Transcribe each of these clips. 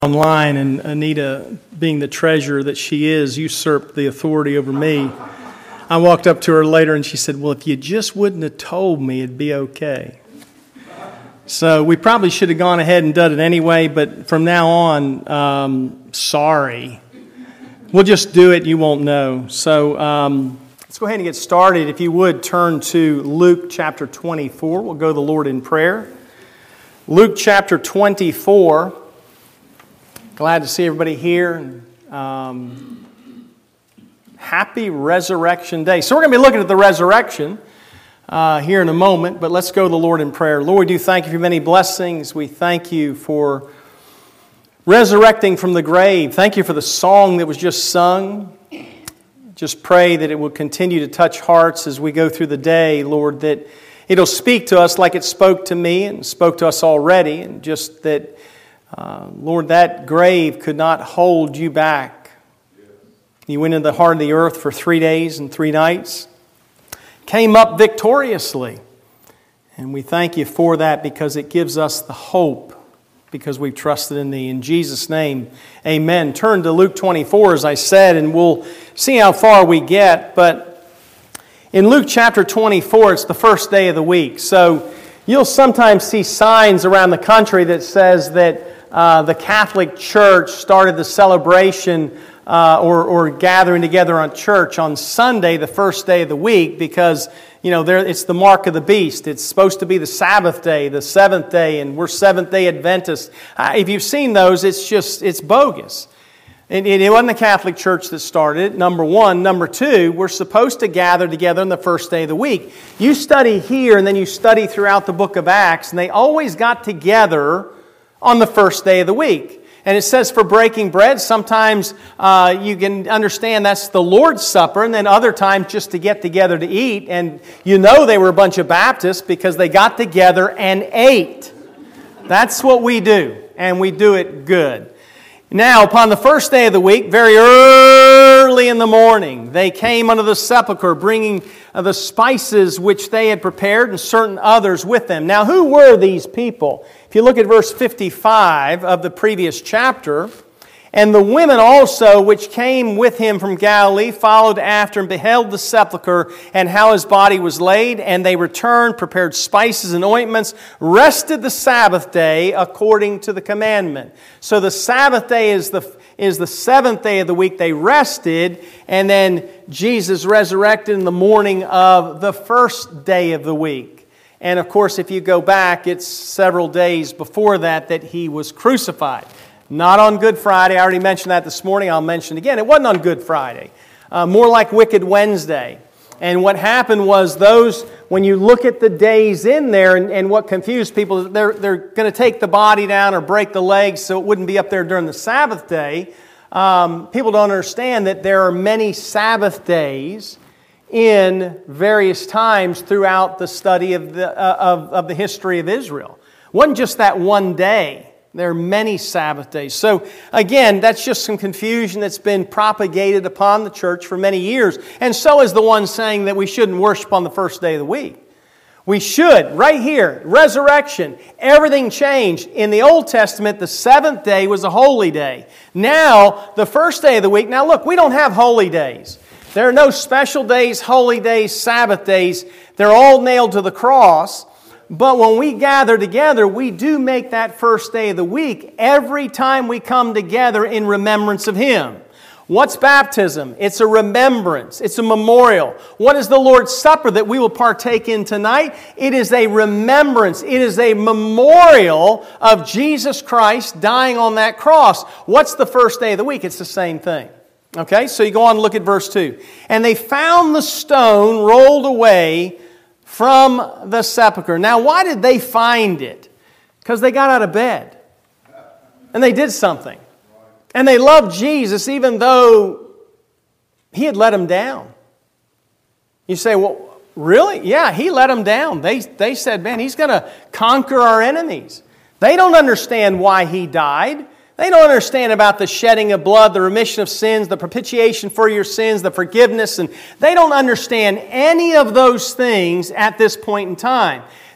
Online, and Anita, being the treasurer that she is, usurped the authority over me. I walked up to her later and she said, "Well, if you just wouldn't have told me, it'd be okay." So we probably should have gone ahead and done it anyway, but from now on, sorry. We'll just do it, you won't know. So let's go ahead and get started. If you would, turn to Luke chapter 24. We'll go to the Lord in prayer. Luke chapter 24. Glad to see everybody here. Happy Resurrection Day. So we're going to be looking at the resurrection here in a moment, but let's go to the Lord in prayer. Lord, we do thank you for many blessings. We thank you for resurrecting from the grave. Thank you for the song that was just sung. Just pray that it will continue to touch hearts as we go through the day, Lord, that it'll speak to us like it spoke to me and spoke to us already, and just that Lord, that grave could not hold you back. You went into the heart of the earth for 3 days and 3 nights, came up victoriously. And we thank you for that because it gives us the hope because we've trusted in thee. In Jesus' name, amen. Turn to Luke 24, as I said, and we'll see how far we get. But in Luke chapter 24, it's the first day of the week. So you'll sometimes see signs around the country that says that the Catholic Church started the celebration or gathering together on church on Sunday, the first day of the week, because it's the mark of the beast. It's supposed to be the Sabbath day, the seventh day, and we're Seventh-day Adventists. If you've seen those, it's bogus. It wasn't the Catholic Church that started it, number one. Number two, we're supposed to gather together on the first day of the week. You study here, and then you study throughout the book of Acts, and they always got together on the first day of the week. And it says for breaking bread, sometimes you can understand that's the Lord's Supper, and then other times just to get together to eat. And they were a bunch of Baptists because they got together and ate. That's what we do, and we do it good. Now, upon the first day of the week, very early in the morning, they came unto the sepulchre, bringing the spices which they had prepared, and certain others with them. Now, who were these people? If you look at verse 55 of the previous chapter, "And the women also which came with him from Galilee followed after and beheld the sepulchre and how his body was laid. And they returned, prepared spices and ointments, rested the Sabbath day according to the commandment." So the Sabbath day is the seventh day of the week. They rested, and then Jesus resurrected in the morning of the first day of the week. And of course, if you go back, it's several days before that he was crucified. Not on Good Friday. I already mentioned that this morning. I'll mention it again. It wasn't on Good Friday. More like Wicked Wednesday. And what happened was when you look at the days in there, and what confused people, they're going to take the body down or break the legs so it wouldn't be up there during the Sabbath day. People don't understand that there are many Sabbath days in various times throughout the study of the history of Israel. It wasn't just that one day. There are many Sabbath days. So again, that's just some confusion that's been propagated upon the church for many years. And so is the one saying that we shouldn't worship on the first day of the week. We should, right here, resurrection. Everything changed. In the Old Testament, the seventh day was a holy day. Now, the first day of the week, now look, we don't have holy days. There are no special days, holy days, Sabbath days. They're all nailed to the cross. But when we gather together, we do make that first day of the week every time we come together in remembrance of Him. What's baptism? It's a remembrance. It's a memorial. What is the Lord's Supper that we will partake in tonight? It is a remembrance. It is a memorial of Jesus Christ dying on that cross. What's the first day of the week? It's the same thing. Okay, so you go on and look at verse 2. "And they found the stone rolled away from the sepulchre." Now, why did they find it? Because they got out of bed. And they did something. And they loved Jesus even though He had let them down. You say, well, really? Yeah, He let them down. They said, man, He's going to conquer our enemies. They don't understand why He died. They don't understand about the shedding of blood, the remission of sins, the propitiation for your sins, the forgiveness. And they don't understand any of those things at this point in time.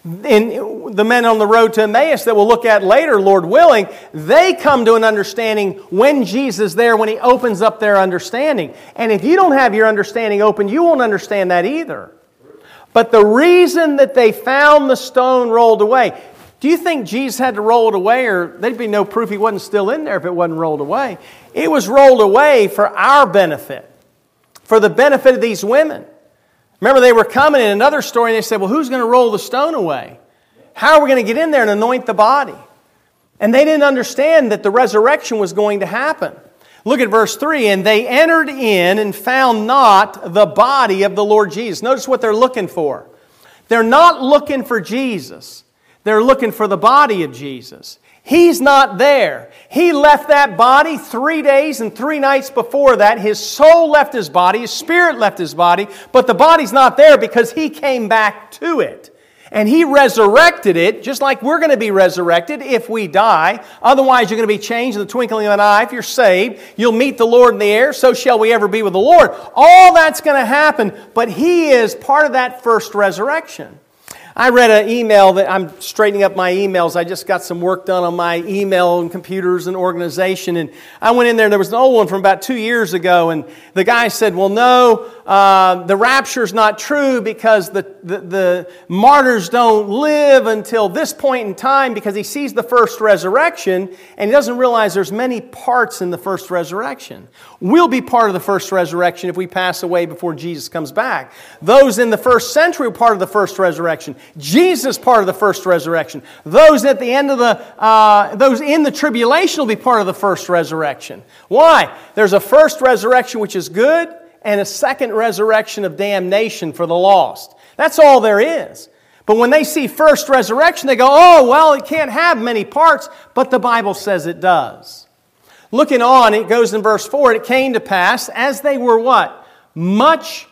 the men on the road to Emmaus that we'll look at later, Lord willing, they come to an understanding when Jesus is there, when He opens up their understanding. And if you don't have your understanding open, you won't understand that either. But the reason that they found the stone rolled away, do you think Jesus had to roll it away, or there'd be no proof He wasn't still in there if it wasn't rolled away? It was rolled away for our benefit, for the benefit of these women. Remember, they were coming in another story and they said, well, who's going to roll the stone away? How are we going to get in there and anoint the body? And they didn't understand that the resurrection was going to happen. Look at verse 3. And they entered in and found not the body of the Lord Jesus. Notice what they're looking for. They're not looking for Jesus. They're looking for the body of Jesus. He's not there. He left that body 3 days and 3 nights before that. His soul left his body. His spirit left his body. But the body's not there because He came back to it. And He resurrected it, just like we're going to be resurrected if we die. Otherwise, you're going to be changed in the twinkling of an eye. If you're saved, you'll meet the Lord in the air. So shall we ever be with the Lord. All that's going to happen. But He is part of that first resurrection. I read an email that I'm straightening up my emails. I just got some work done on my email and computers and organization. And I went in there, and there was an old one from about 2 years ago. And the guy said, well, no, the rapture's not true because the martyrs don't live until this point in time because he sees the first resurrection. And he doesn't realize there's many parts in the first resurrection. We'll be part of the first resurrection if we pass away before Jesus comes back. Those in the first century were part of the first resurrection. Jesus part of the first resurrection. Those at the end of those in the tribulation will be part of the first resurrection. Why? There's a first resurrection which is good and a second resurrection of damnation for the lost. That's all there is. But when they see first resurrection, they go, oh, well, it can't have many parts, but the Bible says it does. Looking on, it goes in verse 4, it came to pass, as they were what? Much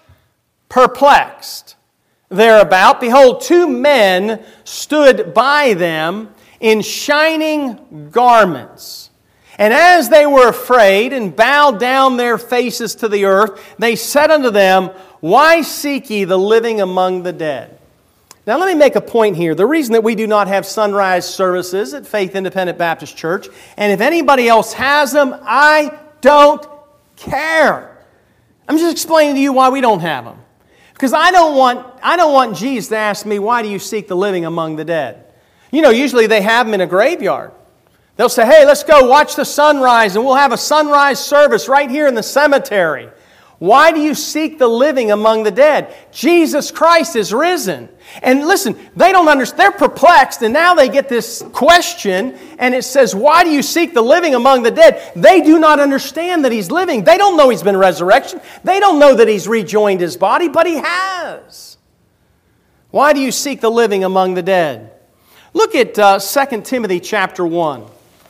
perplexed thereabout, behold, 2 men stood by them in shining garments. And as they were afraid and bowed down their faces to the earth, they said unto them, why seek ye the living among the dead? Now let me make a point here. The reason that we do not have sunrise services at Faith Independent Baptist Church, and if anybody else has them, I don't care. I'm just explaining to you why we don't have them. Because I don't want Jesus to ask me, why do you seek the living among the dead? You know, usually they have them in a graveyard. They'll say, hey, let's go watch the sunrise, and we'll have a sunrise service right here in the cemetery. Why do you seek the living among the dead? Jesus Christ is risen. And listen, they don't understand. They're perplexed, and now they get this question, and it says, why do you seek the living among the dead? They do not understand that He's living. They don't know He's been resurrected. They don't know that He's rejoined His body, but He has. Why do you seek the living among the dead? Look at 2 Timothy chapter 1.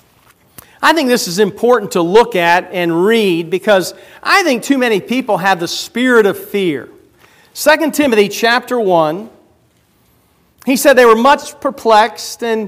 I think this is important to look at and read because I think too many people have the spirit of fear. 2 Timothy chapter 1, he said they were much perplexed and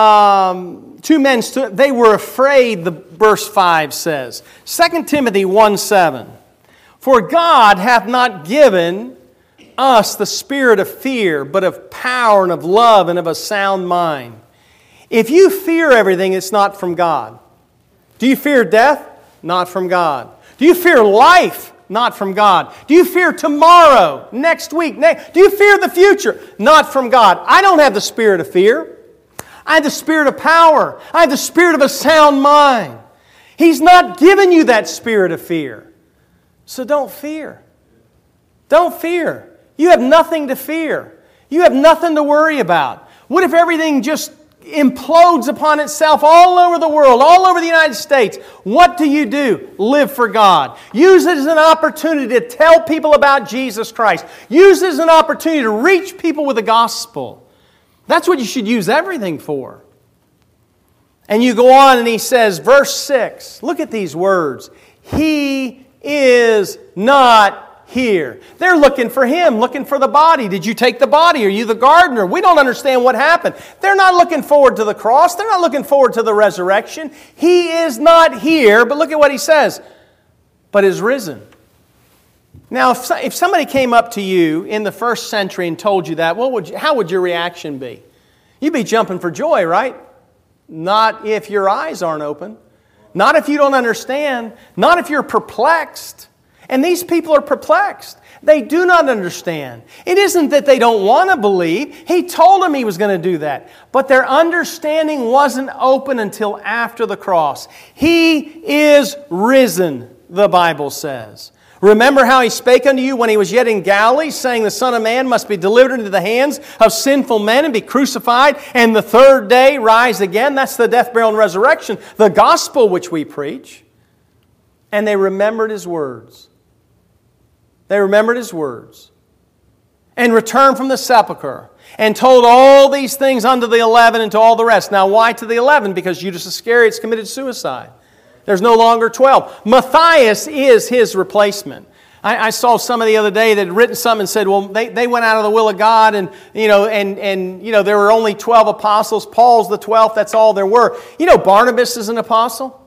2 men stood, they were afraid, the verse 5 says. 2 Timothy 1:7, for God hath not given us the spirit of fear, but of power and of love and of a sound mind. If you fear everything, it's not from God. Do you fear death? Not from God. Do you fear life? Not from God. Do you fear tomorrow, next week? Do you fear the future? Not from God. I don't have the spirit of fear. I have the spirit of power. I have the spirit of a sound mind. He's not given you that spirit of fear. So don't fear. Don't fear. You have nothing to fear. You have nothing to worry about. What if everything just implodes upon itself all over the world, all over the United States? What do? Live for God. Use it as an opportunity to tell people about Jesus Christ. Use it as an opportunity to reach people with the gospel. That's what you should use everything for. And you go on and he says, verse 6, look at these words. He is not here. They're looking for Him, looking for the body. Did you take the body? Are you the gardener? We don't understand what happened. They're not looking forward to the cross. They're not looking forward to the resurrection. He is not here, but look at what he says. But is risen. Now, if somebody came up to you in the first century and told you that, how would your reaction be? You'd be jumping for joy, right? Not if your eyes aren't open. Not if you don't understand. Not if you're perplexed. And these people are perplexed. They do not understand. It isn't that they don't want to believe. He told them He was going to do that. But their understanding wasn't open until after the cross. He is risen, the Bible says. Remember how He spake unto you when He was yet in Galilee, saying, the Son of Man must be delivered into the hands of sinful men and be crucified, and the third day rise again. That's the death, burial, and resurrection, the gospel which we preach. And they remembered His words. They remembered His words and returned from the sepulchre and told all these things unto the 11 and to all the rest. Now, why to the 11? Because Judas Iscariot's committed suicide. There's no longer 12. Matthias is his replacement. I saw somebody the other day that had written something and said, well, they went out of the will of God and there were only 12 apostles. Paul's the 12th. That's all there were. You know, Barnabas is an apostle.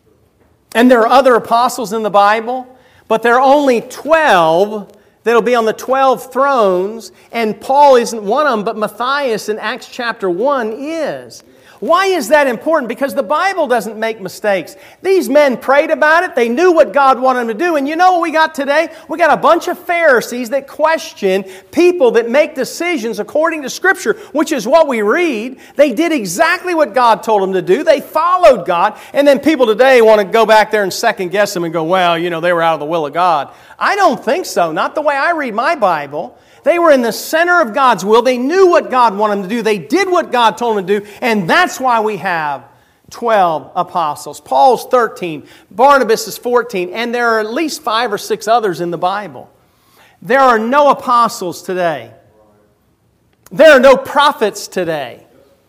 And there are other apostles in the Bible. But there are only 12 that will be on the 12 thrones, and Paul isn't one of them, but Matthias in Acts chapter 1 is. Why is that important? Because the Bible doesn't make mistakes. These men prayed about it. They knew what God wanted them to do. And you know what we got today? We got a bunch of Pharisees that question people that make decisions according to Scripture, which is what we read. They did exactly what God told them to do. They followed God. And then people today want to go back there and second guess them and go, well, they were out of the will of God. I don't think so. Not the way I read my Bible. They were in the center of God's will. They knew what God wanted them to do. They did what God told them to do. And that's why we have 12 apostles. Paul's 13. Barnabas is 14. And there are at least 5 or 6 others in the Bible. There are no apostles today. There are no prophets today.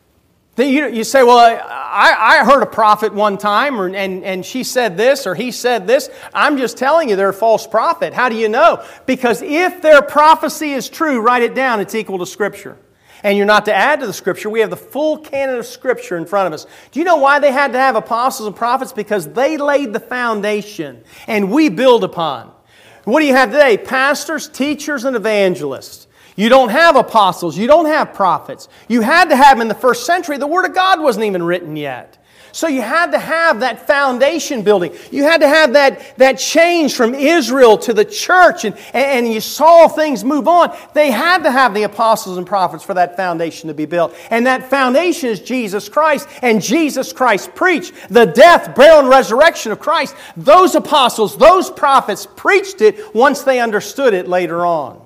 You say, well, I heard a prophet one time, and she said this, or he said this. I'm just telling you they're a false prophet. How do you know? Because if their prophecy is true, write it down. It's equal to Scripture. And you're not to add to the Scripture. We have the full canon of Scripture in front of us. Do you know why they had to have apostles and prophets? Because they laid the foundation, and we build upon. What do you have today? Pastors, teachers, and evangelists. You don't have apostles. You don't have prophets. You had to have them in the first century. The Word of God wasn't even written yet. So you had to have that foundation building. You had to have that change from Israel to the church. And you saw things move on. They had to have the apostles and prophets for that foundation to be built. And that foundation is Jesus Christ. And Jesus Christ preached the death, burial, and resurrection of Christ. Those apostles, those prophets preached it once they understood it later on.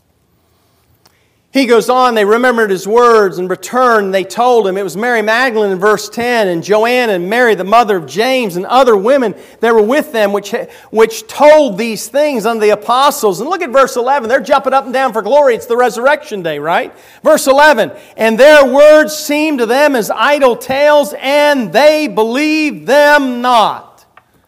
He goes on, they remembered His words and returned. They told Him. It was Mary Magdalene in verse 10 and Joanna and Mary, the mother of James, and other women that were with them, which told these things unto the apostles. And look at verse 11. They're jumping up and down for glory. It's the resurrection day, right? Verse 11. And their words seemed to them as idle tales, and they believed them not.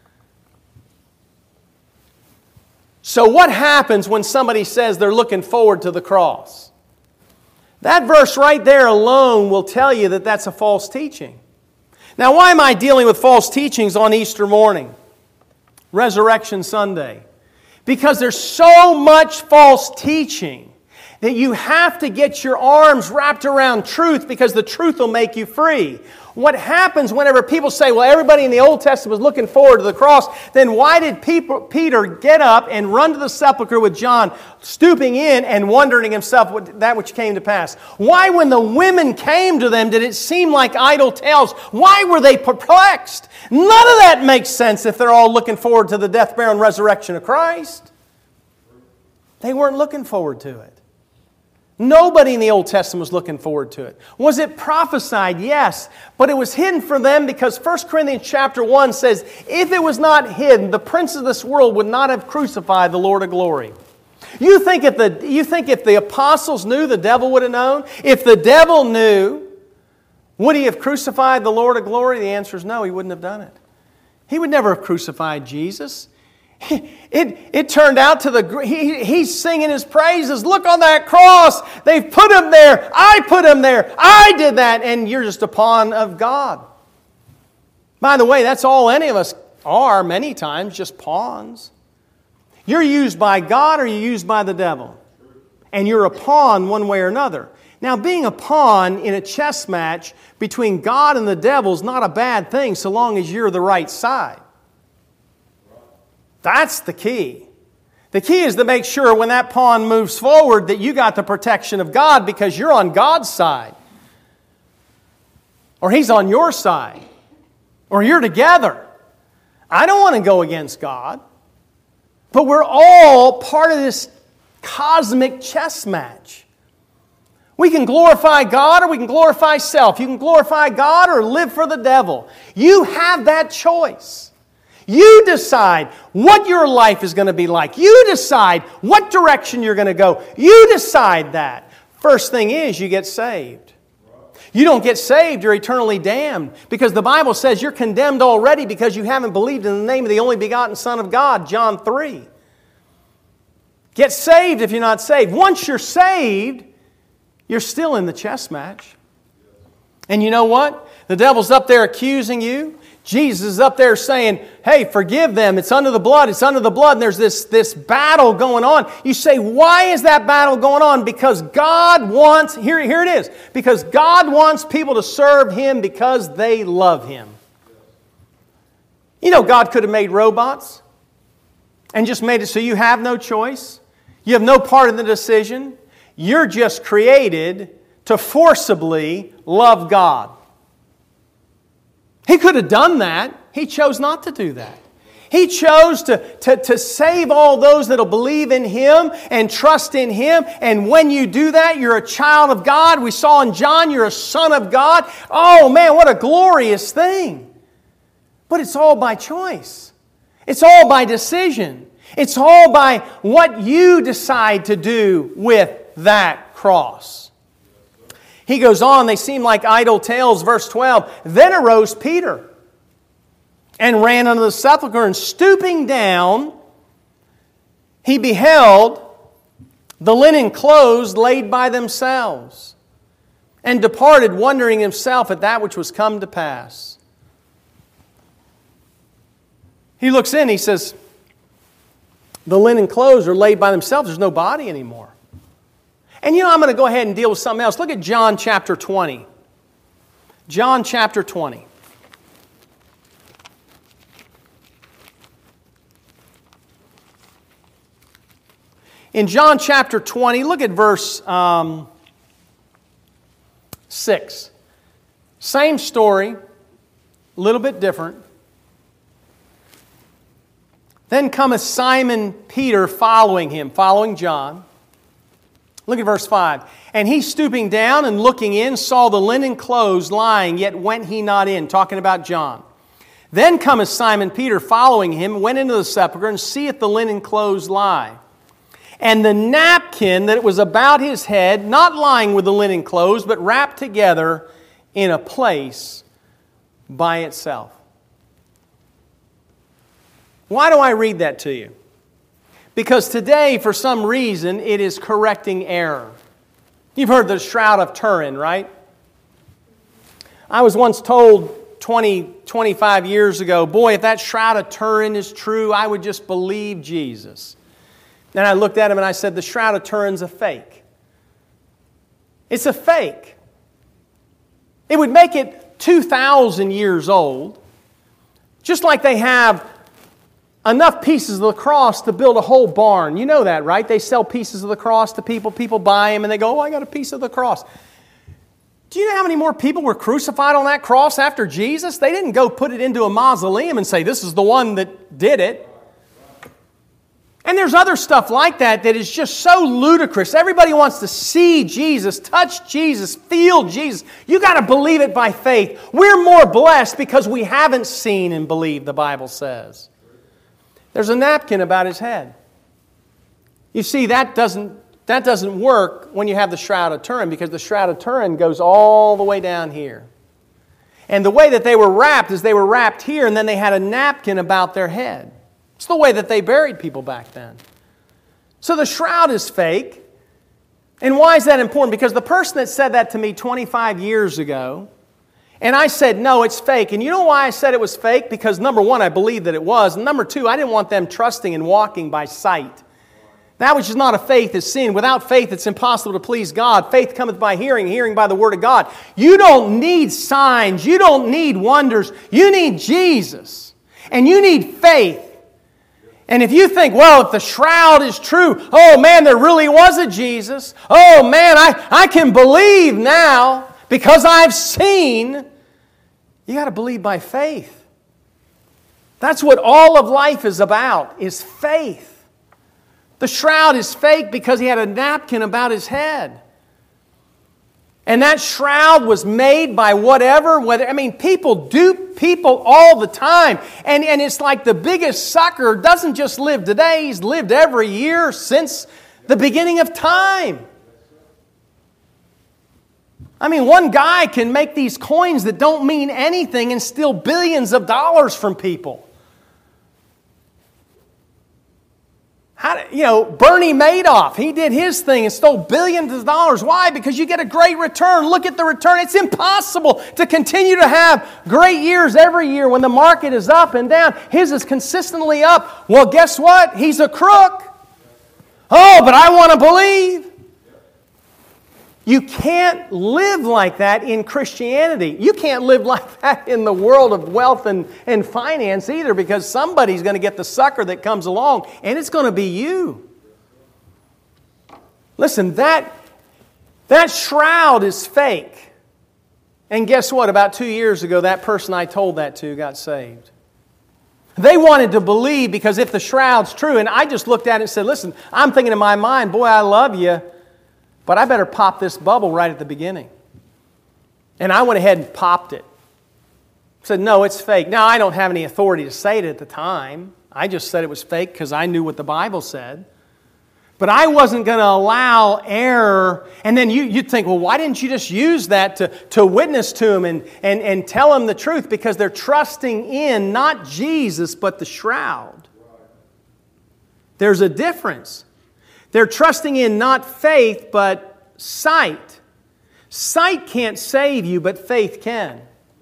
So what happens when somebody says they're looking forward to the cross? That verse right there alone will tell you that that's a false teaching. Now, why am I dealing with false teachings on Easter morning? Resurrection Sunday. Because there's so much false teaching that you have to get your arms wrapped around truth because the truth will make you free. What happens whenever people say, well, everybody in the Old Testament was looking forward to the cross, then why did Peter get up and run to the sepulchre with John, stooping in and wondering himself that which came to pass? Why, when the women came to them, did it seem like idle tales? Why were they perplexed? None of that makes sense if they're all looking forward to the death, burial, and resurrection of Christ. They weren't looking forward to it. Nobody in the Old Testament was looking forward to it. Was it prophesied? Yes. But it was hidden from them because 1 Corinthians chapter 1 says, if it was not hidden, the prince of this world would not have crucified the Lord of glory. You think if the apostles knew, the devil would have known? If the devil knew, would he have crucified the Lord of glory? The answer is no, he wouldn't have done it. He would never have crucified Jesus. It turned out he's singing His praises. Look on that cross. They've put Him there. I put Him there. I did that. And you're just a pawn of God. By the way, that's all any of us are many times, just pawns. You're used by God or you're used by the devil. And you're a pawn one way or another. Now, being a pawn in a chess match between God and the devil is not a bad thing so long as you're the right side. That's the key. The key is to make sure when that pawn moves forward that you got the protection of God because you're on God's side. Or He's on your side. Or you're together. I don't want to go against God. But we're all part of this cosmic chess match. We can glorify God or we can glorify self. You can glorify God or live for the devil. You have that choice. You decide what your life is going to be like. You decide what direction you're going to go. You decide that. First thing is you get saved. You don't get saved, you're eternally damned. Because the Bible says you're condemned already because you haven't believed in the name of the only begotten Son of God, John 3. Get saved if you're not saved. Once you're saved, you're still in the chess match. And you know what? The devil's up there accusing you. Jesus is up there saying, hey, forgive them. It's under the blood. It's under the blood. And there's this battle going on. You say, why is that battle going on? Because God wants, here it is, because God wants people to serve Him because they love Him. You know, God could have made robots and just made it so you have no choice. You have no part in the decision. You're just created to forcibly love God. He could have done that. He chose not to do that. He chose to save all those that will believe in Him and trust in Him. And when you do that, you're a child of God. We saw in John, you're a son of God. Oh man, what a glorious thing. But it's all by choice. It's all by decision. It's all by what you decide to do with that cross. He goes on, they seem like idle tales, verse 12. Then arose Peter and ran unto the sepulchre, and stooping down, he beheld the linen clothes laid by themselves, and departed, wondering himself at that which was come to pass. He looks in, he says, the linen clothes are laid by themselves. There's no body anymore. And you know, I'm going to go ahead and deal with something else. Look at John chapter 20. John chapter 20. In John chapter 20, look at verse 6. Same story, a little bit different. Then cometh Simon Peter following him, following John. Look at verse 5. And he stooping down and looking in, saw the linen clothes lying, yet went he not in. Talking about John. Then cometh Simon Peter following him, went into the sepulchre, and seeth the linen clothes lie. And the napkin that was about his head, not lying with the linen clothes, but wrapped together in a place by itself. Why do I read that to you? Because today, for some reason, it is correcting error. You've heard the Shroud of Turin, right? I was once told 25 years ago, boy, if that Shroud of Turin is true, I would just believe Jesus. Then I looked at him and I said, the Shroud of Turin's a fake. It's a fake. It would make it 2,000 years old, just like they have enough pieces of the cross to build a whole barn. You know that, right? They sell pieces of the cross to people. People buy them and they go, oh, I got a piece of the cross. Do you know how many more people were crucified on that cross after Jesus? They didn't go put it into a mausoleum and say, this is the one that did it. And there's other stuff like that that is just so ludicrous. Everybody wants to see Jesus, touch Jesus, feel Jesus. You got to believe it by faith. We're more blessed because we haven't seen and believed, the Bible says. There's a napkin about his head. You see, that doesn't work when you have the Shroud of Turin, because the Shroud of Turin goes all the way down here. And the way that they were wrapped is they were wrapped here, and then they had a napkin about their head. It's the way that they buried people back then. So the shroud is fake. And why is that important? Because the person that said that to me 25 years ago And I said, no, it's fake. And you know why I said it was fake? Because number one, I believed that it was. And number two, I didn't want them trusting and walking by sight. That which is not of faith is sin. Without faith, it's impossible to please God. Faith cometh by hearing, hearing by the word of God. You don't need signs. You don't need wonders. You need Jesus. And you need faith. And if you think, well, if the shroud is true, oh man, there really was a Jesus. Oh man, I can believe now because I've seen. You got to believe by faith. That's what all of life is about, is faith. The shroud is fake because he had a napkin about his head. And that shroud was made by whatever, people dupe people all the time. And it's like the biggest sucker doesn't just live today, he's lived every year since the beginning of time. One guy can make these coins that don't mean anything and steal billions of dollars from people. Bernie Madoff, he did his thing and stole billions of dollars. Why? Because you get a great return. Look at the return. It's impossible to continue to have great years every year when the market is up and down. His is consistently up. Well, guess what? He's a crook. Oh, but I want to believe. You can't live like that in Christianity. You can't live like that in the world of wealth and finance either, because somebody's going to get the sucker that comes along, and it's going to be you. Listen, that shroud is fake. And guess what? About 2 years ago, that person I told that to got saved. They wanted to believe because if the shroud's true, and I just looked at it and said, listen, I'm thinking in my mind, boy, I love you, but I better pop this bubble right at the beginning. And I went ahead and popped it. Said, no, it's fake. Now, I don't have any authority to say it at the time. I just said it was fake because I knew what the Bible said. But I wasn't going to allow error. And then you'd think, well, why didn't you just use that to witness to them and tell them the truth? Because they're trusting in not Jesus, but the shroud. There's a difference. They're trusting in not faith, but sight. Sight can't save you, but faith can.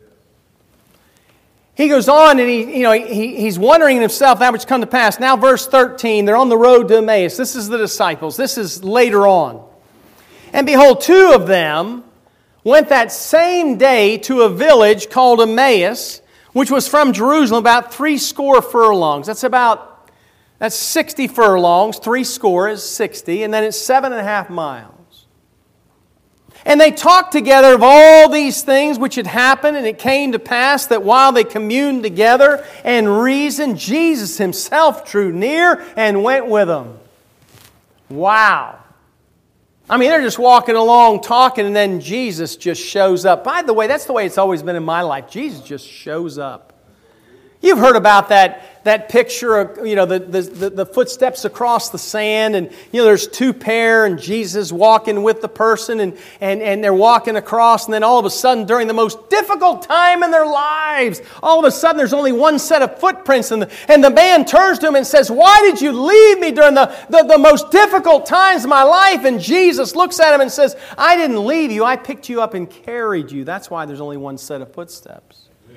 He goes on and he's wondering in himself that which come to pass. Now verse 13, they're on the road to Emmaus. This is the disciples. This is later on. And behold, 2 of them went that same day to a village called Emmaus, which was from Jerusalem about 60 furlongs. That's 60 furlongs, 60 is 60, and then it's 7.5 miles. And they talked together of all these things which had happened, and it came to pass that while they communed together and reasoned, Jesus himself drew near and went with them. Wow. They're just walking along talking, and then Jesus just shows up. By the way, that's the way it's always been in my life. Jesus just shows up. You've heard about that picture of, the footsteps across the sand, and, there's 2 pair, and Jesus walking with the person, and they're walking across, and then all of a sudden, during the most difficult time in their lives, all of a sudden there's only one set of footprints, and the man turns to him and says, why did you leave me during the most difficult times of my life? And Jesus looks at him and says, I didn't leave you, I picked you up and carried you. That's why there's only one set of footsteps.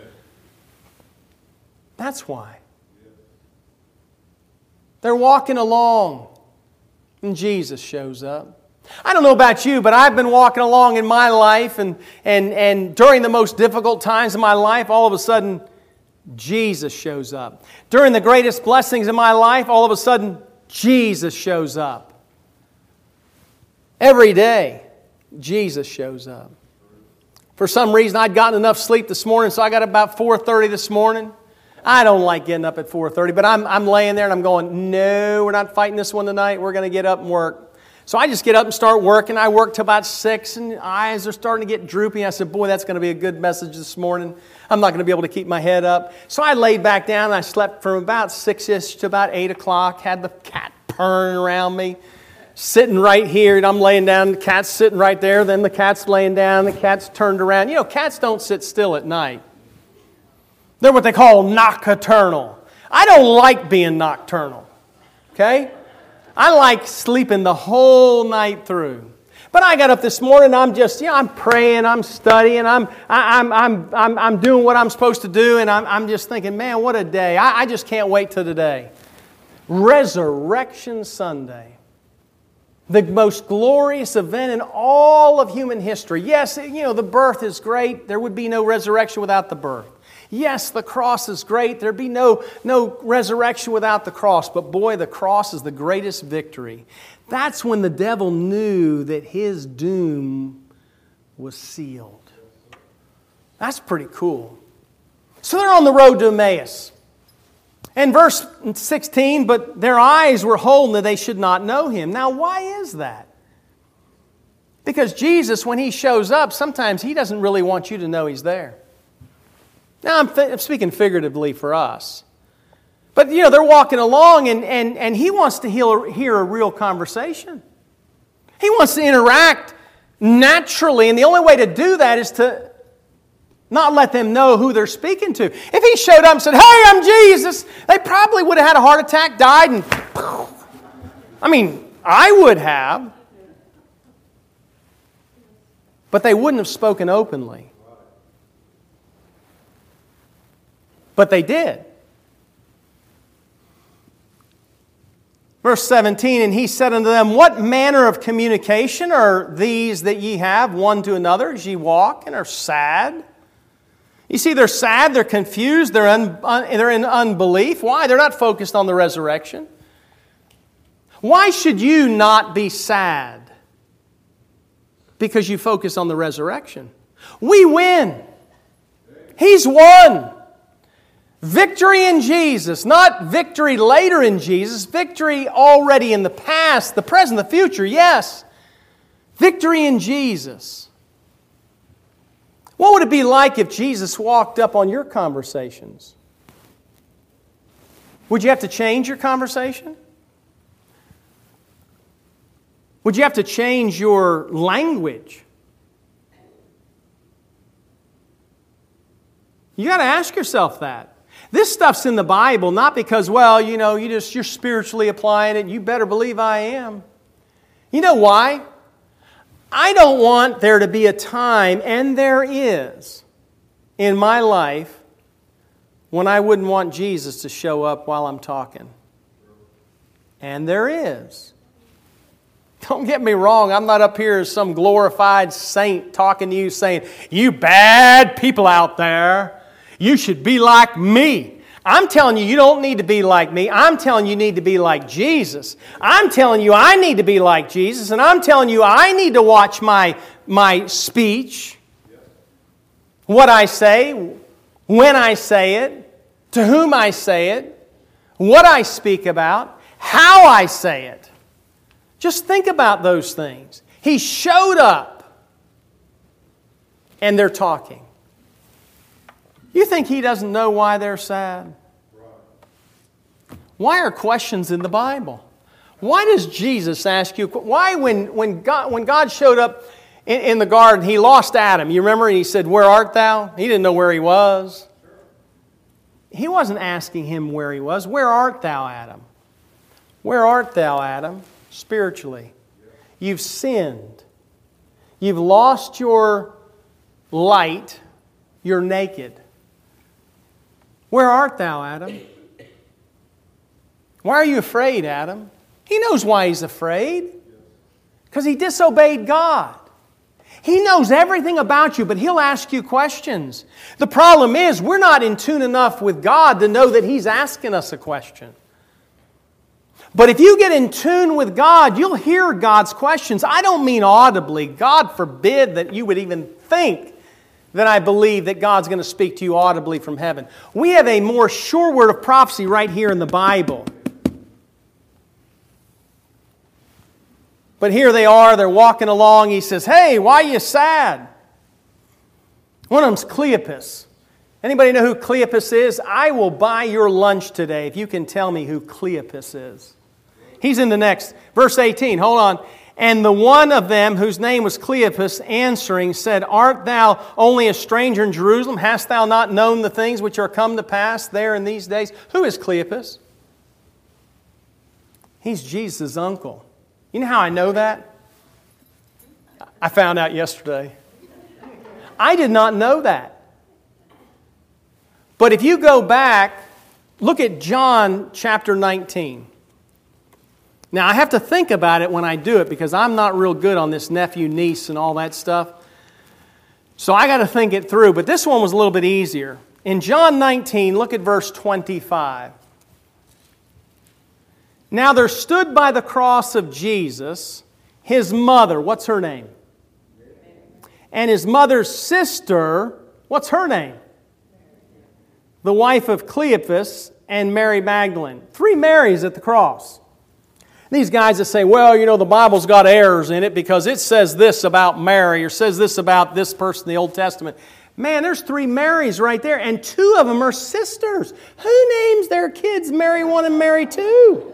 That's why. They're walking along, and Jesus shows up. I don't know about you, but I've been walking along in my life, and during the most difficult times of my life, all of a sudden, Jesus shows up. During the greatest blessings of my life, all of a sudden, Jesus shows up. Every day, Jesus shows up. For some reason, I'd gotten enough sleep this morning, so I got up about 4:30 this morning. I don't like getting up at 4:30, but I'm laying there and I'm going, no, we're not fighting this one tonight. We're going to get up and work. So I just get up and start working. I work till about 6, and eyes are starting to get droopy. I said, boy, that's going to be a good message this morning. I'm not going to be able to keep my head up. So I laid back down and I slept from about 6-ish to about 8 o'clock, had the cat purring around me, sitting right here, and I'm laying down, the cat's sitting right there, then the cat's laying down, the cat's turned around. Cats don't sit still at night. They're what they call nocturnal. I don't like being nocturnal, okay? I like sleeping the whole night through. But I got up this morning, I'm praying, I'm studying, I'm doing what I'm supposed to do, and I'm just thinking, man, what a day. I just can't wait till today. Resurrection Sunday. The most glorious event in all of human history. Yes, the birth is great. There would be no resurrection without the birth. Yes, the cross is great. There'd be no resurrection without the cross. But boy, the cross is the greatest victory. That's when the devil knew that his doom was sealed. That's pretty cool. So they're on the road to Emmaus. And verse 16, but their eyes were holden that they should not know Him. Now, why is that? Because Jesus, when He shows up, sometimes He doesn't really want you to know He's there. Now, I'm speaking figuratively for us. But, they're walking along and He wants to hear a real conversation. He wants to interact naturally. And the only way to do that is to not let them know who they're speaking to. If He showed up and said, hey, I'm Jesus, they probably would have had a heart attack, died, and I would have. But they wouldn't have spoken openly. But they did. Verse 17, and He said unto them, what manner of communication are these that ye have one to another as ye walk and are sad? You see, they're sad, they're confused, they're in unbelief. Why? They're not focused on the resurrection. Why should you not be sad? Because you focus on the resurrection. We win. He's won. Victory in Jesus, not victory later in Jesus, victory already in the past, the present, the future, yes. Victory in Jesus. What would it be like if Jesus walked up on your conversations? Would you have to change your conversation? Would you have to change your language? You got to ask yourself that. This stuff's in the Bible, not because, you're spiritually applying it. You better believe I am. You know why? I don't want there to be a time, and there is, in my life, when I wouldn't want Jesus to show up while I'm talking. And there is. Don't get me wrong, I'm not up here as some glorified saint talking to you saying, you bad people out there, you should be like me. I'm telling you, you don't need to be like me. I'm telling you need to be like Jesus. I'm telling you I need to be like Jesus. And I'm telling you I need to watch my speech, what I say, when I say it, to whom I say it, what I speak about, how I say it. Just think about those things. He showed up and they're talking. You think He doesn't know why they're sad? Why are questions in the Bible? Why does Jesus ask you? Why when God showed up in the garden, He lost Adam. You remember? And He said, where art thou? He didn't know where he was. He wasn't asking him where he was. Where art thou, Adam? Where art thou, Adam? Spiritually. You've sinned. You've lost your light. You're naked. Where art thou, Adam? Why are you afraid, Adam? He knows why he's afraid. Because he disobeyed God. He knows everything about you, but He'll ask you questions. The problem is, we're not in tune enough with God to know that He's asking us a question. But if you get in tune with God, you'll hear God's questions. I don't mean audibly. God forbid that you would even think that I believe that God's going to speak to you audibly from heaven. We have a more sure word of prophecy right here in the Bible. But here they are, they're walking along. He says, hey, why are you sad? One of them's Cleopas. Anybody know who Cleopas is? I will buy your lunch today if you can tell me who Cleopas is. He's in the next. Verse 18, hold on. And the one of them, whose name was Cleopas, answering, said, art thou only a stranger in Jerusalem? Hast thou not known the things which are come to pass there in these days? Who is Cleopas? He's Jesus' uncle. You know how I know that? I found out yesterday. I did not know that. But if you go back, look at John chapter 19. Now, I have to think about it when I do it because I'm not real good on this nephew, niece, and all that stuff. So I got to think it through. But this one was a little bit easier. In John 19, look at verse 25. Now there stood by the cross of Jesus his mother. What's her name? And his mother's sister. What's her name? The wife of Cleophas and Mary Magdalene. 3 Marys at the cross. These guys that say, well, you know, the Bible's got errors in it because it says this about Mary or says this about this person in the Old Testament. Man, there's 3 Marys right there, and 2 of them are sisters. Who names their kids Mary 1 and Mary 2?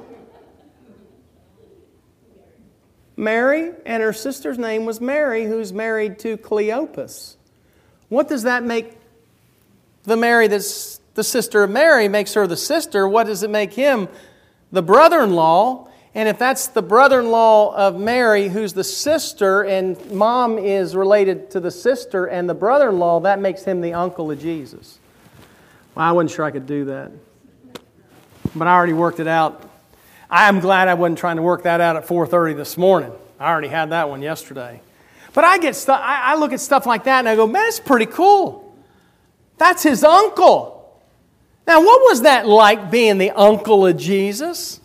Mary, and her sister's name was Mary, who's married to Cleopas. What does that make the Mary that's the sister of Mary makes her the sister? What does it make him? The brother-in-law. And if that's the brother-in-law of Mary, who's the sister, and mom is related to the sister and the brother-in-law, that makes him the uncle of Jesus. Well, I wasn't sure I could do that. But I already worked it out. I'm glad I wasn't trying to work that out at 4:30 this morning. I already had that one yesterday. But I look at stuff like that and I go, man, it's pretty cool. That's his uncle. Now, what was that like being the uncle of Jesus?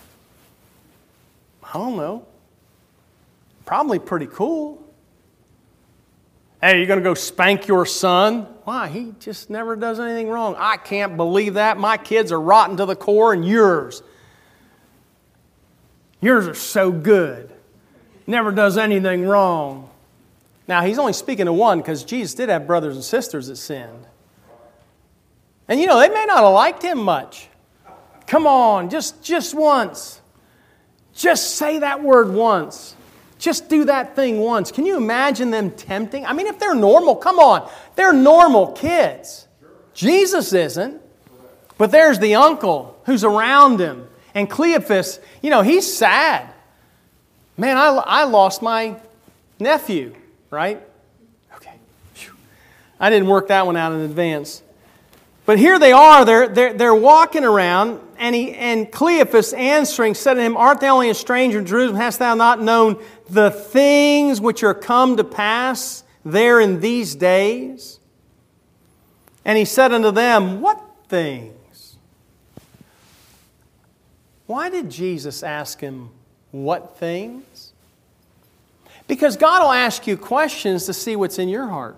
I don't know. Probably pretty cool. Hey, you're going to go spank your son? Why? He just never does anything wrong. I can't believe that. My kids are rotten to the core and yours. Yours are so good. Never does anything wrong. Now, he's only speaking of one because Jesus did have brothers and sisters that sinned. And you know, they may not have liked him much. Come on, just once. Just say that word once. Just do that thing once. Can you imagine them tempting? I mean, if they're normal, come on. They're normal kids. Jesus isn't. But there's the uncle who's around him. And Cleophas, you know, he's sad. Man, I lost my nephew, right? Okay. I didn't work that one out in advance. But here they are, they're walking around, and Cleophas answering said to him, art thou only a stranger in Jerusalem? Hast thou not known the things which are come to pass there in these days? And he said unto them, what things? Why did Jesus ask him, what things? Because God will ask you questions to see what's in your heart.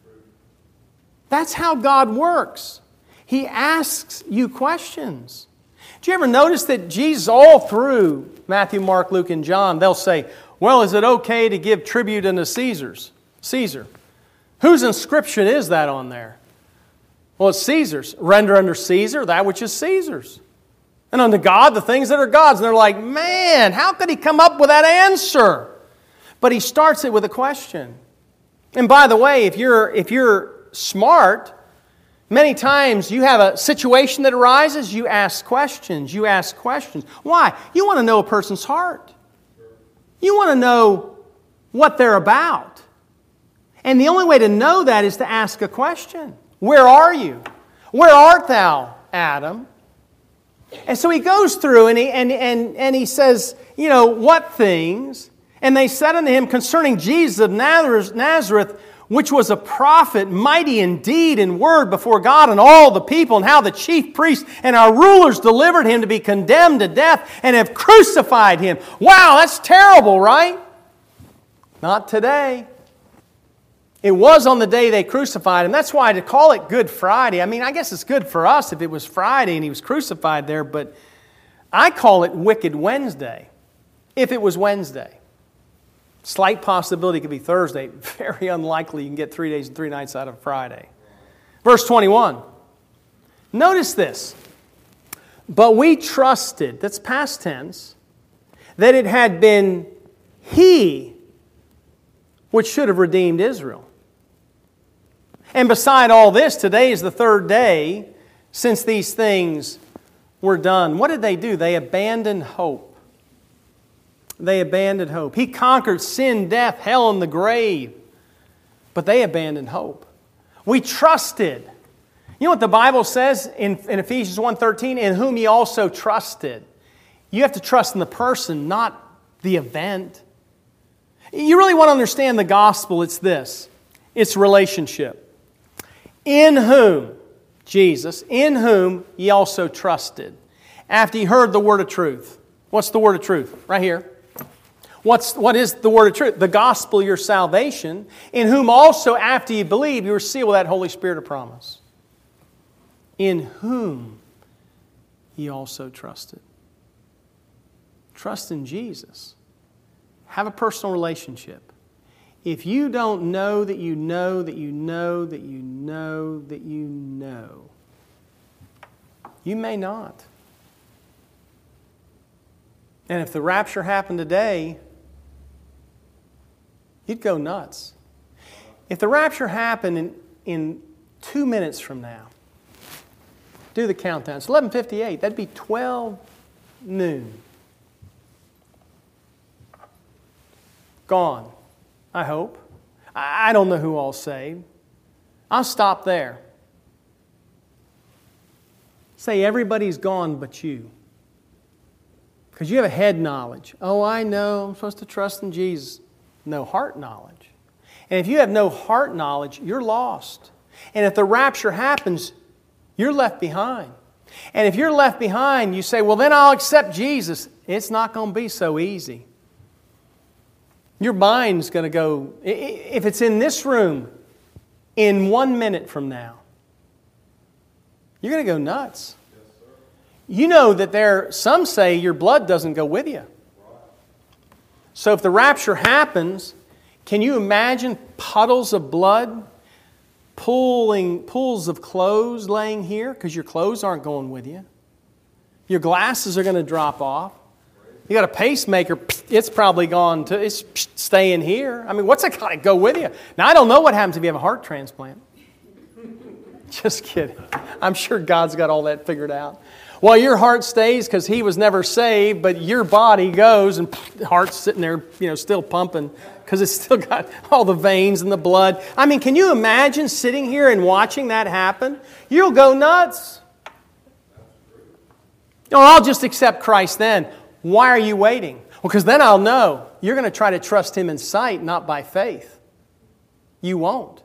That's how God works. He asks you questions. Do you ever notice that Jesus, all through Matthew, Mark, Luke, and John, they'll say, well, is it okay to give tribute unto Caesar? Whose inscription is that on there? Well, it's Caesar's. Render unto Caesar that which is Caesar's. And unto God the things that are God's. And they're like, man, how could he come up with that answer? But he starts it with a question. And by the way, if you're smart, many times you have a situation that arises, you ask questions. You ask questions. Why? You want to know a person's heart. You want to know what they're about. And the only way to know that is to ask a question. Where are you? Where art thou, Adam? And so he goes through and he says, you know, what things? And they said unto him concerning Jesus of Nazareth, which was a prophet, mighty in deed and word before God and all the people, and how the chief priests and our rulers delivered him to be condemned to death and have crucified him. Wow, that's terrible, right? Not today. It was on the day they crucified him. That's why to call it Good Friday, I mean, I guess it's good for us if it was Friday and he was crucified there, but I call it Wicked Wednesday if it was Wednesday. Slight possibility it could be Thursday. Very unlikely you can get 3 days and 3 nights out of Friday. Verse 21. Notice this. But we trusted, that's past tense, that it had been He which should have redeemed Israel. And beside all this, today is the 3rd day since these things were done. What did they do? They abandoned hope. they abandoned hope. He conquered sin, death, hell, and the grave. But they abandoned hope. We trusted. You know what the Bible says in Ephesians 1:13? In whom ye also trusted. You have to trust in the person, not the event. You really want to understand the gospel, it's this. It's relationship. In whom, Jesus, in whom ye also trusted. After ye heard the word of truth. What's the word of truth? Right here. What is the word of truth? The gospel, your salvation, in whom also after you believe, you are sealed with that Holy Spirit of promise. In whom ye also trusted. Trust in Jesus. Have a personal relationship. If you don't know that you know that you know that you know that you know, you may not. And if the rapture happened today, you'd go nuts. If the rapture happened in 2 minutes from now, do the countdown. It's 11:58. That'd be 12 noon. Gone, I hope. I don't know who all's saved. I'll stop there. Say everybody's gone but you. Because you have a head knowledge. Oh, I know, I'm supposed to trust in Jesus. No heart knowledge. And if you have no heart knowledge, you're lost. And if the rapture happens, you're left behind. And if you're left behind, you say, well, then I'll accept Jesus. It's not going to be so easy. Your mind's going to go, if it's in this room, in 1 minute from now, you're going to go nuts. You know that some say your blood doesn't go with you. So if the rapture happens, can you imagine puddles of blood, pools of clothes laying here? Because your clothes aren't going with you. Your glasses are going to drop off. You got a pacemaker, it's probably gone to, it's staying here. I mean, what's it got to go with you? Now, I don't know what happens if you have a heart transplant. Just kidding. I'm sure God's got all that figured out. Well, your heart stays because He was never saved, but your body goes and the heart's sitting there, still pumping because it's still got all the veins and the blood. I mean, can you imagine sitting here and watching that happen? You'll go nuts. No, I'll just accept Christ then. Why are you waiting? Well, because then I'll know. You're going to try to trust Him in sight, not by faith. You won't.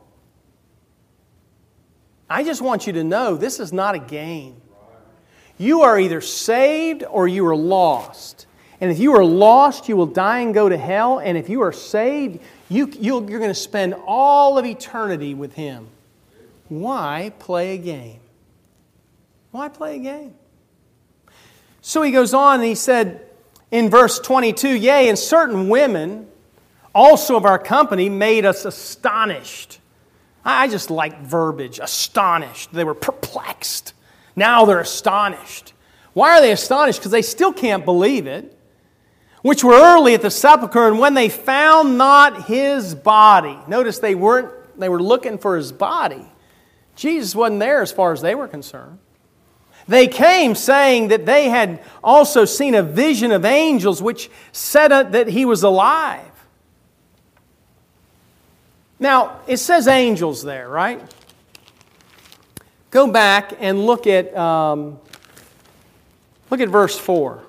I just want you to know this is not a game. You are either saved or you are lost. And if you are lost, you will die and go to hell. And if you are saved, you're going to spend all of eternity with Him. Why play a game? Why play a game? So he goes on and he said in verse 22, yea, and certain women also of our company made us astonished. I just like verbiage, astonished. They were perplexed. Now they're astonished. Why are they astonished? Because they still can't believe it. Which were early at the sepulchre, and when they found not His body. Notice they were looking for His body. Jesus wasn't there as far as they were concerned. They came saying that they had also seen a vision of angels which said that He was alive. Now, it says angels there, right? Go back and look at verse 4.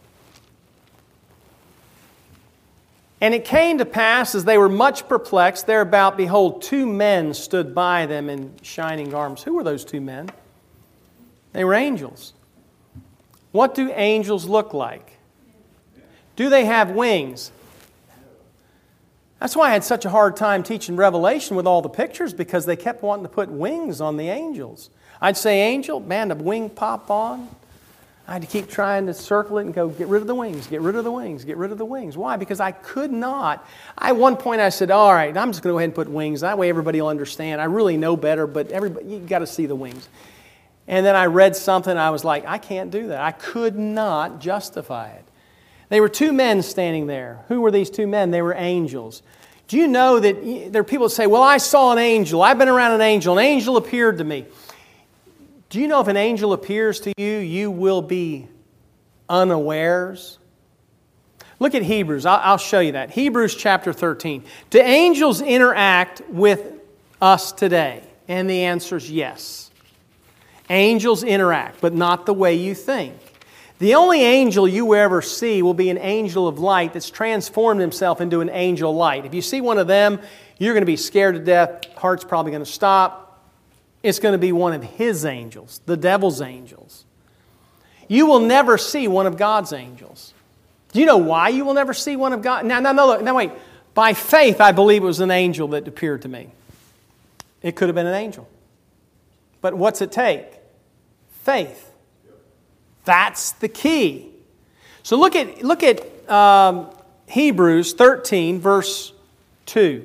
And it came to pass, as they were much perplexed thereabout, behold, 2 men stood by them in shining garments. Who were those 2 men? They were angels. What do angels look like? Do they have wings? That's why I had such a hard time teaching Revelation with all the pictures, because they kept wanting to put wings on the angels. I'd say, angel, man, the wing pop on. I had to keep trying to circle it and go, get rid of the wings, get rid of the wings, get rid of the wings. Why? Because I could not. At one point I said, all right, I'm just going to go ahead and put wings. That way everybody will understand. I really know better, but you've got to see the wings. And then I read something and I was like, I can't do that. I could not justify it. There were 2 men standing there. Who were these 2 men? They were angels. Do you know that there are people that say, well, I saw an angel. I've been around an angel. An angel appeared to me. Do you know if an angel appears to you, you will be unawares? Look at Hebrews. I'll show you that. Hebrews chapter 13. Do angels interact with us today? And the answer is yes. Angels interact, but not the way you think. The only angel you will ever see will be an angel of light that's transformed himself into an angel of light. If you see one of them, you're going to be scared to death. Heart's probably going to stop. It's going to be one of his angels, the devil's angels. You will never see one of God's angels. Do you know why you will never see one of God? Now, wait. By faith, I believe it was an angel that appeared to me. It could have been an angel. But what's it take? Faith. That's the key. So look at Hebrews 13, verse 2.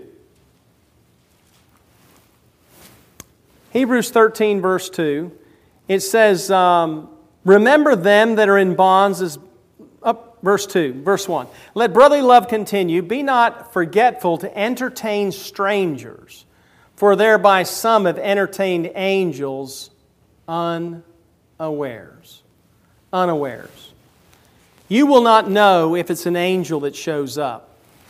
Hebrews 13, verse 2. It says, remember them that are in bonds as... Verse 2, verse 1. Let brotherly love continue. Be not forgetful to entertain strangers, for thereby some have entertained angels unawares. Unawares. You will not know if it's an angel that shows up.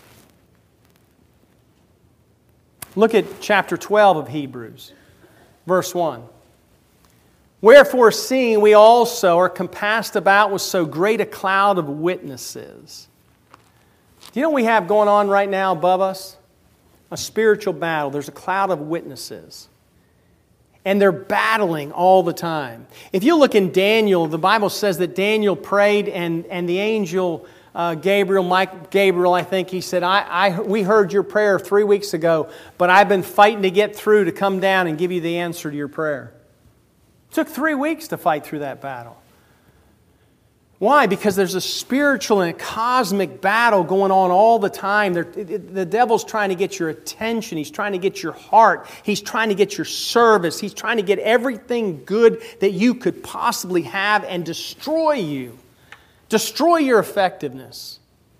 Look at chapter 12 of Hebrews, verse 1. Wherefore, seeing we also are compassed about with so great a cloud of witnesses. Do you know what we have going on right now above us? A spiritual battle. There's a cloud of witnesses. And they're battling all the time. If you look in Daniel, the Bible says that Daniel prayed and the angel Gabriel, I think, he said, we heard your prayer 3 weeks ago, but I've been fighting to get through to come down and give you the answer to your prayer. It took 3 weeks to fight through that battle. Why? Because there's a spiritual and a cosmic battle going on all the time. The devil's trying to get your attention. He's trying to get your heart. He's trying to get your service. He's trying to get everything good that you could possibly have and destroy you. Destroy your effectiveness.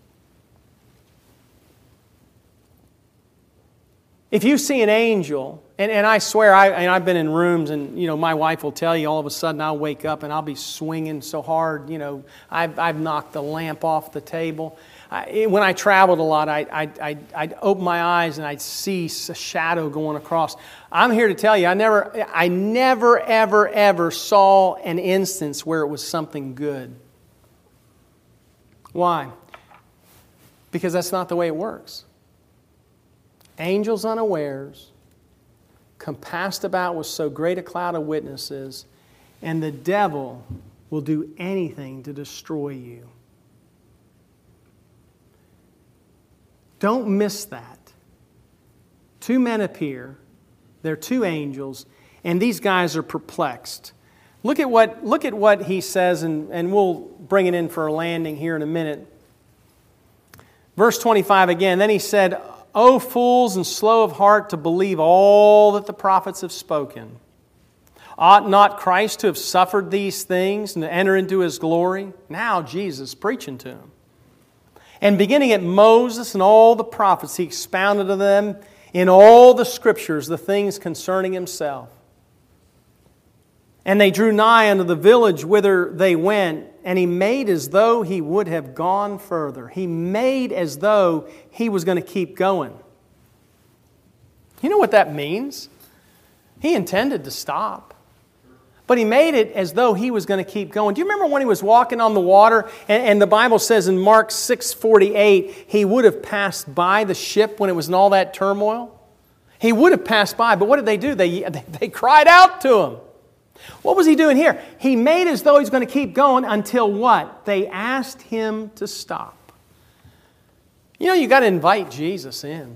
If you see an angel, and I swear, I've been in rooms, and my wife will tell you, all of a sudden I'll wake up and I'll be swinging so hard, I've knocked the lamp off the table. When I traveled a lot, I'd open my eyes and I'd see a shadow going across. I'm here to tell you, I never, ever, ever saw an instance where it was something good. Why? Because that's not the way it works. Angels unawares, compassed about with so great a cloud of witnesses, and the devil will do anything to destroy you. Don't miss that. 2 men appear. They're 2 angels, and these guys are perplexed. Look at what he says, and we'll bring it in for a landing here in a minute. Verse 25 again, then he said, O fools and slow of heart to believe all that the prophets have spoken. Ought not Christ to have suffered these things and to enter into His glory? Now Jesus preaching to them. And beginning at Moses and all the prophets, He expounded to them in all the Scriptures the things concerning Himself. And they drew nigh unto the village whither they went, and He made as though He would have gone further. He made as though He was going to keep going. You know what that means? He intended to stop. But He made it as though He was going to keep going. Do you remember when He was walking on the water, and the Bible says in Mark 6:48, He would have passed by the ship when it was in all that turmoil? He would have passed by, but what did they do? They cried out to Him. What was He doing here? He made as though He's going to keep going until what? They asked Him to stop. You got to invite Jesus in.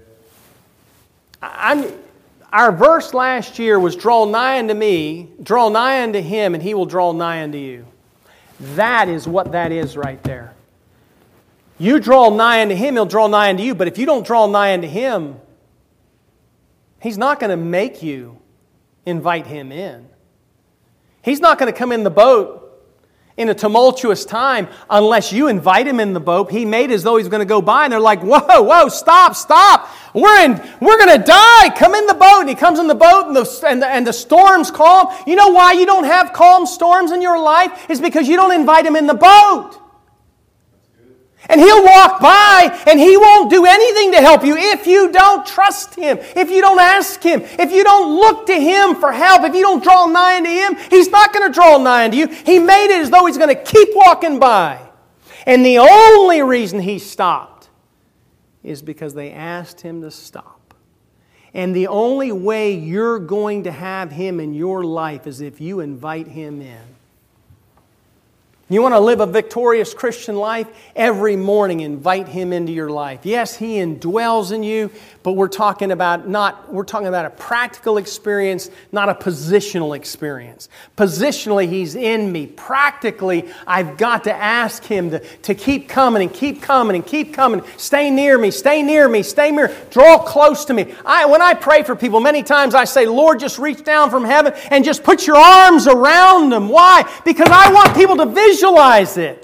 Our verse last year was, draw nigh unto me, draw nigh unto Him, and He will draw nigh unto you. That is what that is right there. You draw nigh unto Him, He'll draw nigh unto you. But if you don't draw nigh unto Him, He's not going to make you invite Him in. He's not going to come in the boat in a tumultuous time unless you invite Him in the boat. He made as though He's going to go by, and they're like, whoa, stop. We're going to die. Come in the boat. And He comes in the boat, and the storm's calm. You know why you don't have calm storms in your life? It's because you don't invite Him in the boat. And He'll walk by and He won't do anything to help you if you don't trust Him, if you don't ask Him, if you don't look to Him for help, if you don't draw nigh unto Him. He's not going to draw nigh unto you. He made it as though He's going to keep walking by. And the only reason He stopped is because they asked Him to stop. And the only way you're going to have Him in your life is if you invite Him in. You want to live a victorious Christian life? Every morning invite Him into your life. Yes, He indwells in you, but we're talking about a practical experience, not a positional experience. Positionally, He's in me. Practically, I've got to ask Him to keep coming and keep coming and keep coming. Stay near me, stay near me, stay near. Draw close to me. When I pray for people, many times I say, Lord, just reach down from heaven and just put your arms around them. Why? Because I want people to visualize it.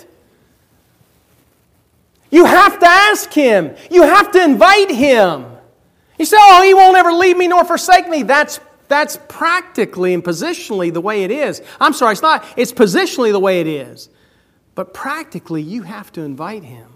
You have to ask Him. You have to invite Him. You say, oh, He won't ever leave me nor forsake me. That's practically and positionally the way it is. I'm sorry, it's not. It's positionally the way it is. But practically, you have to invite Him.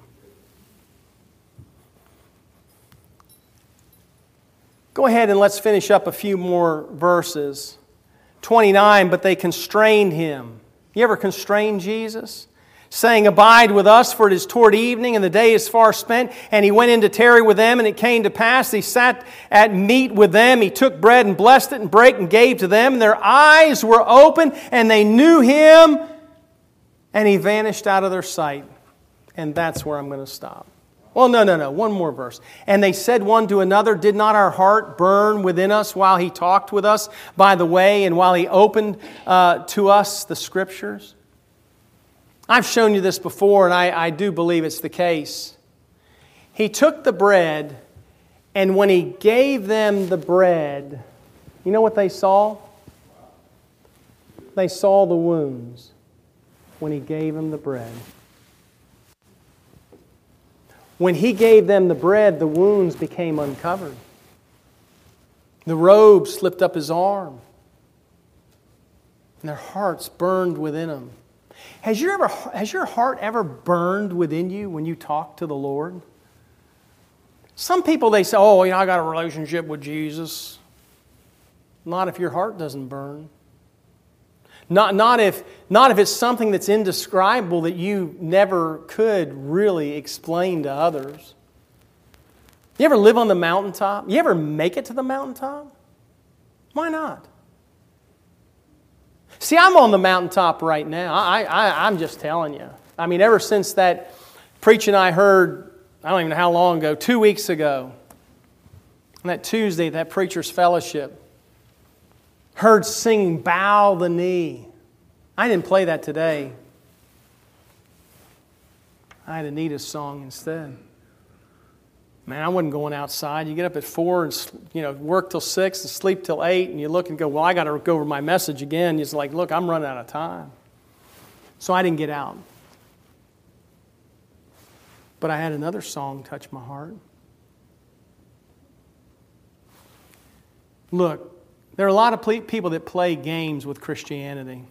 Go ahead and let's finish up a few more verses. 29, but they constrained Him. You ever constrain Jesus? Saying, abide with us, for it is toward evening, and the day is far spent. And He went in to tarry with them, and it came to pass, He sat at meat with them. He took bread and blessed it and brake and gave to them. And their eyes were open, and they knew Him, and He vanished out of their sight. And that's where I'm going to stop. Well, no. One more verse. And they said one to another, did not our heart burn within us while He talked with us by the way, and while He opened to us the Scriptures? I've shown you this before, and I do believe it's the case. He took the bread, and when He gave them the bread, you know what they saw? They saw the wounds when He gave them the bread. When He gave them the bread, the wounds became uncovered. The robe slipped up His arm, and their hearts burned within them. Has your heart ever burned within you when you talk to the Lord? Some people, they say, oh, I got a relationship with Jesus. Not if your heart doesn't burn. Not if it's something that's indescribable that you never could really explain to others. You ever live on the mountaintop? You ever make it to the mountaintop? Why not? See, I'm on the mountaintop right now. I'm just telling you. I mean, ever since that preaching I heard, I don't even know how long ago, 2 weeks ago, on that Tuesday, that preacher's fellowship, heard singing Bow the Knee. I didn't play that today. I had Anita's song instead. Man, I wasn't going outside. You get up at 4 and work till 6 and sleep till 8, and you look and go, well, I got to go over my message again. It's like, look, I'm running out of time. So I didn't get out. But I had another song touch my heart. Look, there are a lot of people that play games with Christianity.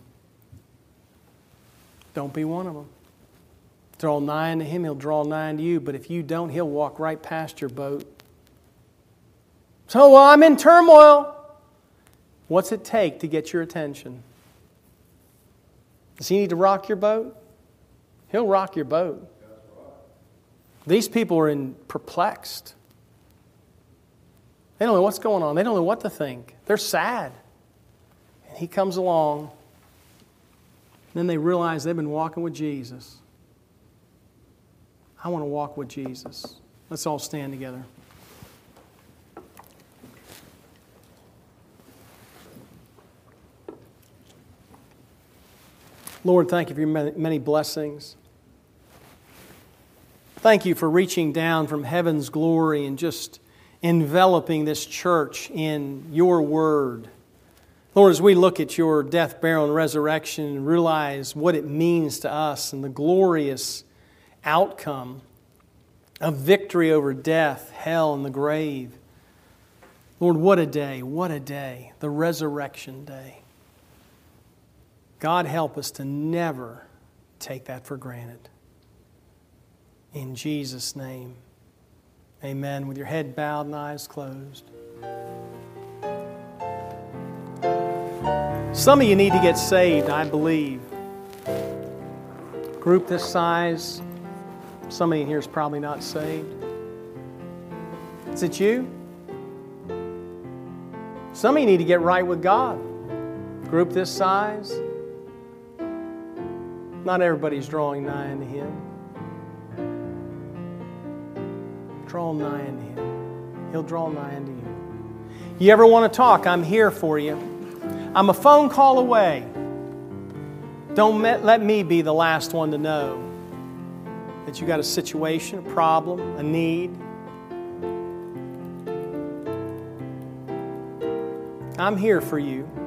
Don't be one of them. Draw nigh unto Him, He'll draw nigh unto you. But if you don't, He'll walk right past your boat. So, well, I'm in turmoil. What's it take to get your attention? Does He need to rock your boat? He'll rock your boat. These people are perplexed. They don't know what's going on. They don't know what to think. They're sad. And He comes along. Then they realize they've been walking with Jesus. I want to walk with Jesus. Let's all stand together. Lord, thank You for Your many blessings. Thank You for reaching down from heaven's glory and just enveloping this church in Your Word. Lord, as we look at Your death, burial, and resurrection and realize what it means to us and the glorious outcome of victory over death, hell, and the grave. Lord, what a day, the resurrection day. God, help us to never take that for granted. In Jesus' name. Amen. With your head bowed and eyes closed. Some of you need to get saved, I believe. Group this size, somebody in here is probably not saved. Is it you? Some of you need to get right with God. Group this size. Not everybody's drawing nigh unto Him. Draw nigh unto Him. He'll draw nigh unto you. You ever want to talk? I'm here for you. I'm a phone call away. Don't let me be the last one to know that you got a situation, a problem, a need. I'm here for you.